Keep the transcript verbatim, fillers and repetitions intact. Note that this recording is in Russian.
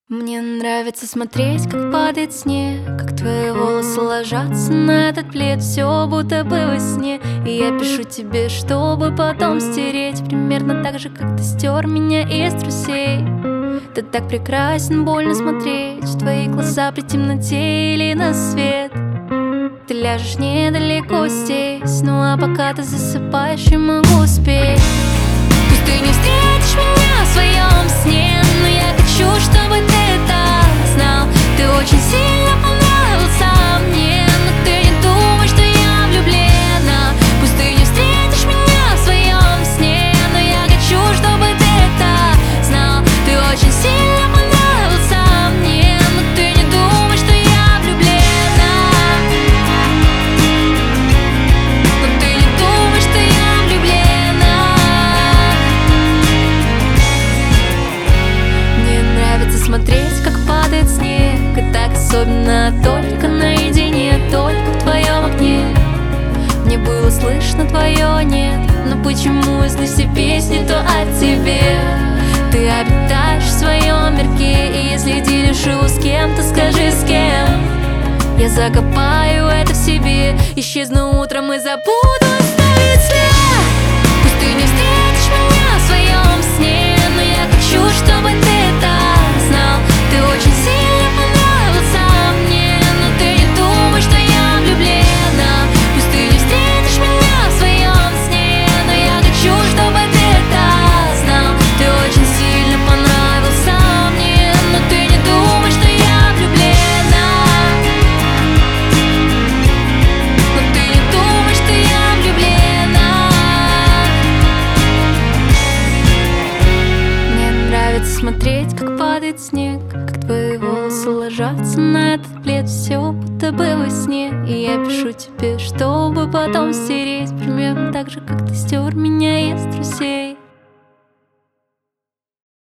Мне нравится смотреть, как падает снег, как твои волосы ложатся на этот плед. Все будто бы во сне, и я пишу тебе, чтобы потом стереть. Примерно так же, как ты стер меня из трусей. Ты так прекрасен, больно смотреть в твои глаза при темноте или на свет. Ты ляжешь недалеко здесь, ну а пока ты засыпаешь, я могу успеть. Пусть ты не встретишь меня в своем сне, но я хочу, чтобы ты это знал. Ты очень сильно понравился мне, но ты не думай, что я влюблена. Пусть ты не встретишь меня в своем сне, но я хочу, чтобы ты это знал. Ты очень сильно понравился мне, но ты не думай, что я влюблена. Но ты не думай, что я влюблена. Мне нравится смотреть, как падает снег, и так особенно только наедине, только в твоем окне. Мне было слышно твое нет, но почему, если все песни, то о тебе? Ты обитаешь в своем мирке, и если делишь его с кем-то, скажи с кем. Я закопаю это в себе, исчезну утром и забуду оставить след. Пусть ты не встретишь меня в своем сне, но я хочу, чтобы ты это знал. Ты очень сильно понравился мне, но ты не думай, что я влюблена. Пусть ты не встретишь меня в своем сне, но я хочу, чтобы ты это знал. Ты очень сильно понравился мне, но ты не думай, что я влюблена. Но ты не думай, что я влюблена. Мне нравится смотреть, как падает снег, как твои волосы ложатся на этот плед. Все будто бы во сне, и я пишу тебе, чтобы потом стереть. Примерно так же, как ты стер меня из трусей.